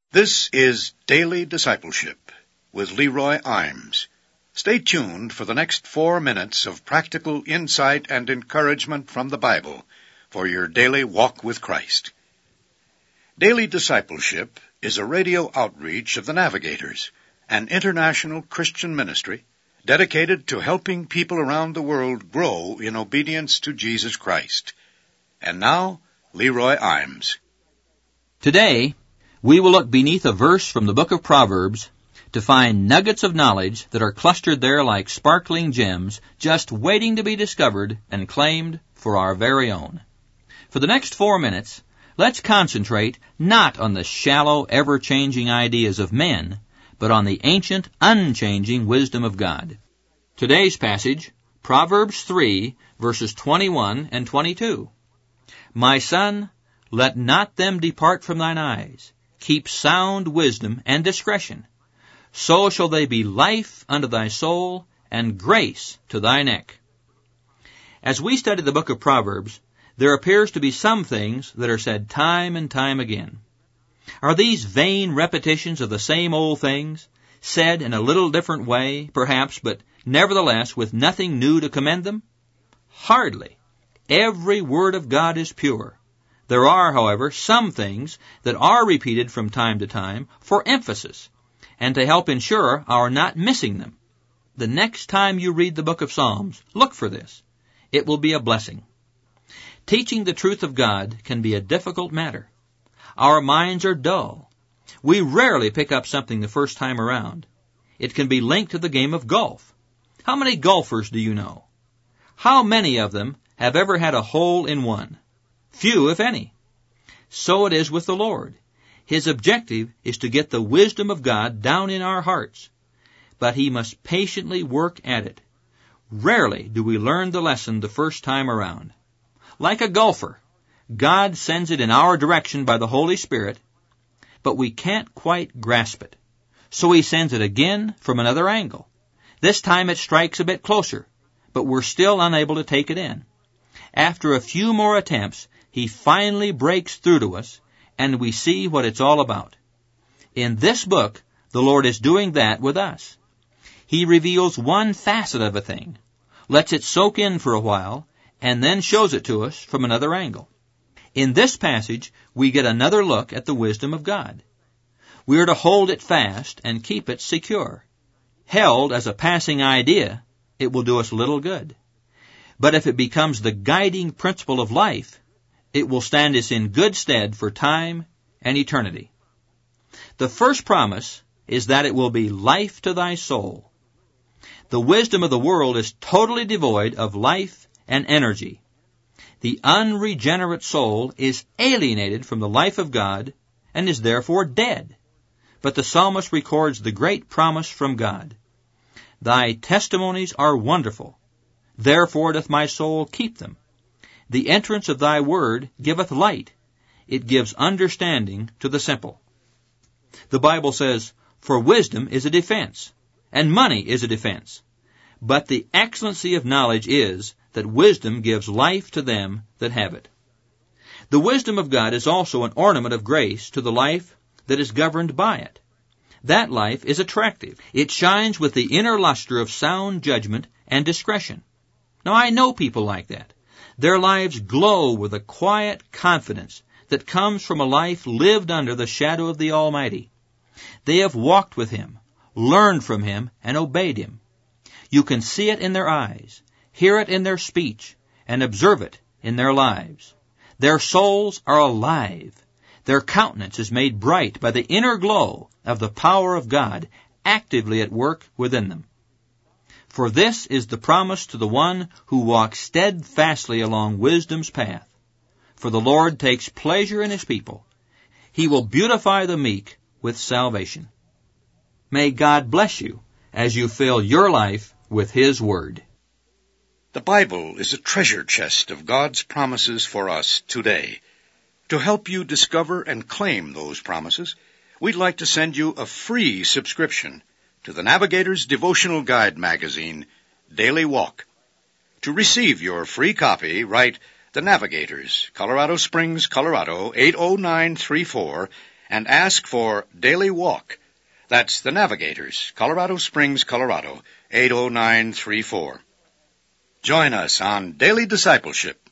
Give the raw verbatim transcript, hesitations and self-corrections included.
This is Daily Discipleship with Leroy Imes. Stay tuned for the next four minutes of practical insight and encouragement from the Bible for your daily walk with Christ. Daily Discipleship is a radio outreach of the Navigators, an international Christian ministry dedicated to helping people around the world grow in obedience to Jesus Christ. And now, Leroy Imes. Today, we will look beneath a verse from the book of Proverbs to find nuggets of knowledge that are clustered there like sparkling gems, just waiting to be discovered and claimed for our very own. For the next four minutes, let's concentrate not on the shallow, ever-changing ideas of men, but on the ancient, unchanging wisdom of God. Today's passage, Proverbs three, verses twenty-one and twenty-two. My son, let not them depart from thine eyes. Keep sound wisdom and discretion. So shall they be life unto thy soul and grace to thy neck. As we study the book of Proverbs, there appears to be some things that are said time and time again. Are these vain repetitions of the same old things, said in a little different way, perhaps, but nevertheless with nothing new to commend them? Hardly. Every word of God is pure. There are, however, some things that are repeated from time to time for emphasis and to help ensure our not missing them. The next time you read the book of Psalms, look for this. It will be a blessing. Teaching the truth of God can be a difficult matter. Our minds are dull. We rarely pick up something the first time around. It can be linked to the game of golf. How many golfers do you know? How many of them have ever had a hole in one? Few, if any. So it is with the Lord. His objective is to get the wisdom of God down in our hearts, but He must patiently work at it. Rarely do we learn the lesson the first time around. Like a golfer, God sends it in our direction by the Holy Spirit, but we can't quite grasp it. So He sends it again from another angle. This time it strikes a bit closer, but we're still unable to take it in. After a few more attempts, He finally breaks through to us, and we see what it's all about. In this book, the Lord is doing that with us. He reveals one facet of a thing, lets it soak in for a while, and then shows it to us from another angle. In this passage, we get another look at the wisdom of God. We are to hold it fast and keep it secure. Held as a passing idea, it will do us little good. But if it becomes the guiding principle of life, it will stand us in good stead for time and eternity. The first promise is that it will be life to thy soul. The wisdom of the world is totally devoid of life and energy. The unregenerate soul is alienated from the life of God and is therefore dead. But the psalmist records the great promise from God. Thy testimonies are wonderful. Therefore doth my soul keep them. The entrance of thy word giveth light. It gives understanding to the simple. The Bible says, for wisdom is a defense, and money is a defense. But the excellency of knowledge is that wisdom gives life to them that have it. The wisdom of God is also an ornament of grace to the life that is governed by it. That life is attractive. It shines with the inner luster of sound judgment and discretion. Now, I know people like that. Their lives glow with a quiet confidence that comes from a life lived under the shadow of the Almighty. They have walked with Him, learned from Him, and obeyed Him. You can see it in their eyes, hear it in their speech, and observe it in their lives. Their souls are alive. Their countenance is made bright by the inner glow of the power of God actively at work within them. For this is the promise to the one who walks steadfastly along wisdom's path. For the Lord takes pleasure in His people. He will beautify the meek with salvation. May God bless you as you fill your life with His Word. The Bible is a treasure chest of God's promises for us today. To help you discover and claim those promises, we'd like to send you a free subscription to the Navigator's Devotional Guide magazine, Daily Walk. To receive your free copy, write The Navigators, Colorado Springs, Colorado, eight oh nine three four, and ask for Daily Walk. That's the Navigators, Colorado Springs, Colorado, eight oh nine three four. Join us on Daily Discipleship.